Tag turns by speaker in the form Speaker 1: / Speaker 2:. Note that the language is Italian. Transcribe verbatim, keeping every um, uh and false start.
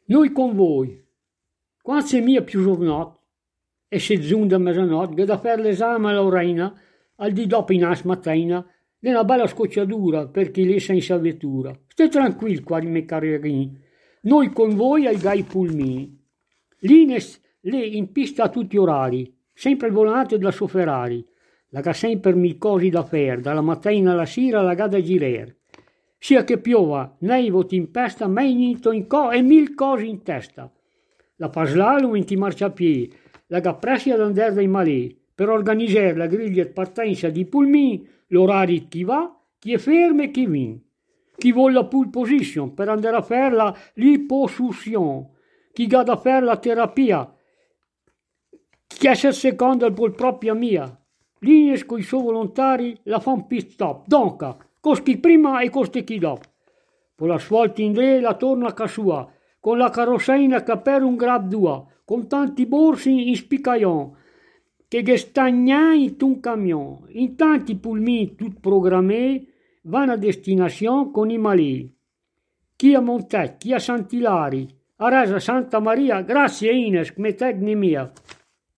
Speaker 1: Noi con voi, quando c'è mia più giornata, e se giunge a mezzanotte, che da fare l'esame alla Lorena, al di dopo in as mattina, è una bella scocciatura per chi è senza vettura. Stai tranquillo qua di me carrerini, noi con voi al gai pulmini. L'Ines le in pista a tutti gli orari, sempre il volante della sua Ferrari, la ga sempre mille cose da fare, dalla mattina alla sera la ga da girare. Sia che piova, nevo ti impesta, mai niente in co e mille cose in testa. La fa slalom in ti marciapiedi, la ga pressi ad andare dai malè, per organizzare la griglia di partenza di pulmini, l'orario di chi va, chi è fermo e chi viene. Chi vuole la pole position per andare a fare la liposuction, chi ga da fare la terapia, chi è il secondo al pol propria mia. L'Ines con i suoi volontari la fa un pit stop, donca, costi prima e costi chi dopo. Con la svolta in re la torna a casa sua, con la carrozzina che per un grab due, con tanti borsi in spicaion, che gestagnai in un camion, in tanti pulmini tut programmé, vanno a destinazione con i malì. Chi a Montec, chi a Sant'Ilari, a Resa Santa Maria, grazie Ines, come te mia.